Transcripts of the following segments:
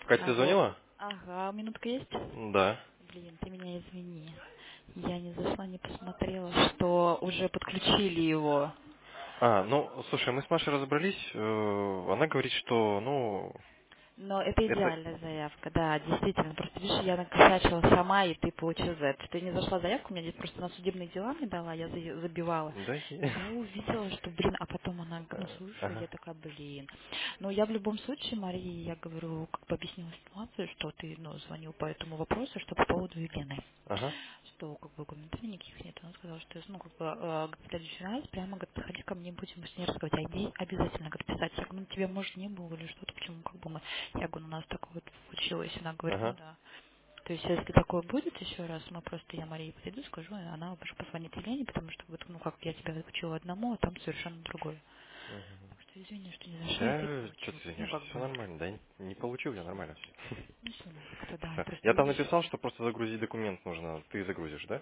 Катя, ты Алло. звонила? Ага, минутка есть? Да. Блин, ты меня извини. Я не зашла, не посмотрела, что уже подключили его. Ну, слушай, мы с Машей разобрались. Она говорит, что, Но это это... идеальная заявка, да, действительно. Просто видишь, я накосячила сама, и ты получил за это. Ты не зашла заявку, у меня здесь просто на судебные дела мне дала, я забивала. Да? Я увидела, что, блин, а потом она, ну, слушай, я Ага. такая, блин. Но я в любом случае, Марии, я говорю, как бы объяснила ситуацию, что ты, ну, звонил по этому вопросу, что по поводу Елены. Ага. Что, как бы, комментариев никаких нет. Она сказала, что, ну, как бы, говорит, в следующий раз прямо, говорит, приходи ко мне, будем с ней разговаривать. А ей обязательно, говорит, писать. Я говорю, ну, тебе, может, не было или что-то, почему, как бы, мы... Я говорю, у нас такое вот случилось. Она говорит, ну, Ага. да. То есть, если такое будет еще раз, мы просто, я Марии приду, скажу, и она уже позвонит Елене, потому что, вот, ну, как я тебя учила одному, а там совершенно другое. Так что извини, что не зашла, и ты Да, что получил. ты Ну, извиняешься? как Все бы, нормально. Да, не получил я нормально все. ну, сегодня как-то, да, Всё. просто Я там видишь. написал, что просто загрузить документ нужно. Ты загрузишь, да?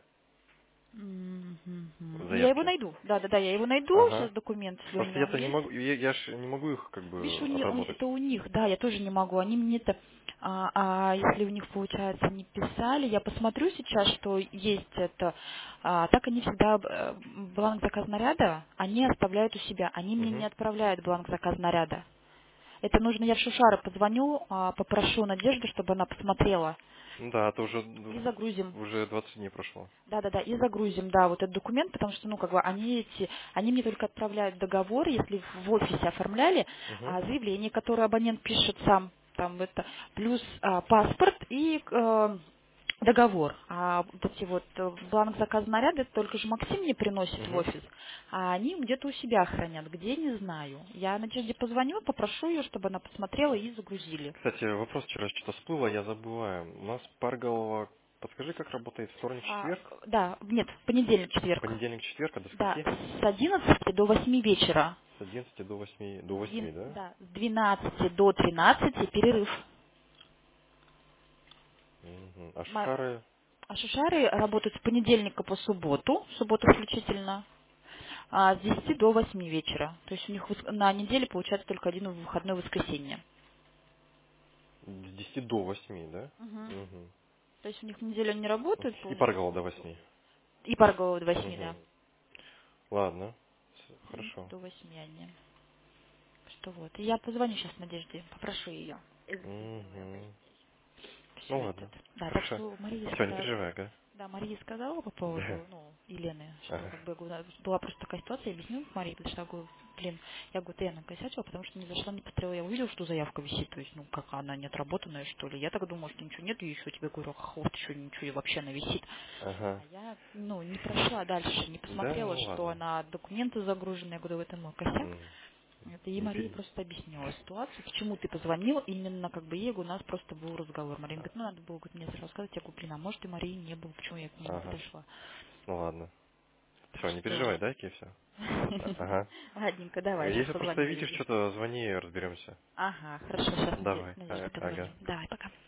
Мгм. В Ну, я его заявке. найду. Да, я его найду. Сейчас Ага. документ, если у Просто меня он я-то не есть. могу, я ж не могу их как Видишь, бы отработать. это у них, да, я тоже не могу. Они мне это, если у них получается не писали, я посмотрю сейчас, что есть это. Так они всегда бланк заказ наряда, они оставляют у себя. Они мне не Угу. отправляют бланк заказ наряда. Это нужно, я в Шушара позвоню, попрошу Надежду, чтобы она посмотрела. Ну да, это уже, И загрузим. уже 20 дней прошло. Да, и загрузим, да, вот этот документ, потому что, ну, как бы они мне только отправляют договор, если в офисе оформляли, Угу. заявление, которое абонент пишет сам, там это, плюс паспорт и договор. А вот эти вот бланк заказа наряда, это только же Максим мне приносит в Угу. офис, а они где-то у себя хранят, где, не знаю. Я Надежде позвоню, попрошу ее, чтобы она посмотрела и загрузили. Кстати, вопрос вчера что-то всплыл, а я забываю. У нас Парголова, подскажи, как работает вторник, четверг? Да, нет, в понедельник, четверг. Понедельник, четверг, а до Да, скольки? с 11 до 8 вечера. С 11 до 8, до 8, да? Да, с 12 до 13 перерыв. Угу. А Ма- Шухары А шушары работают с понедельника по субботу, субботу включительно, с 10 до 8 вечера. То есть у них на неделе получается только один выходной воскресенье. с 10 до 8, да? Мгм. Угу. То есть у них в неделю они не работают И полностью. Парголова до 8. И Паргова до 8, Угу. да. Ладно, И хорошо. до 8 они. Что вот. И я позвоню сейчас Надежде, попрошу ее. Угу. Все Ну этот. ладно, Да, так хорошо. что Мария Все, не сказала. переживай, ага. Да, Мария сказала по Да. поводу, ну, Елены, что Ага. как бы я говорю, была просто такая ситуация, я объясню Марии, потому что я говорю, блин, я говорю, ты я накосячила, потому что не зашла, не посмотрела, я увидела, что заявка висит, то есть, ну, как она не отработанная, что ли. Я так думала, что ничего нет, и еще тебе говорю, ах, вот еще ничего, и вообще она висит. Ага. А я, ну, не прошла дальше, не Да, посмотрела, ну что ладно. она документы загружены, я говорю, в этом мой косяк. М. Это и Не Мария пере- просто объяснила ситуацию, почему ты позвонил, именно как бы ей, у нас просто был разговор. Мария говорит, ну надо было говорит, мне сразу сказать, я говорю, блин, а может и Марии не было, почему я к ней не Ага. подошла. Ну ладно. Так Все, не что, переживай, да, Ки, все? Ага. ладненько, давай, сейчас Если просто позвоню видишь Надежде. что-то, звони, разберемся. Ага, хорошо, сейчас Давай. Надежде Ага. позвоню. Давай, пока.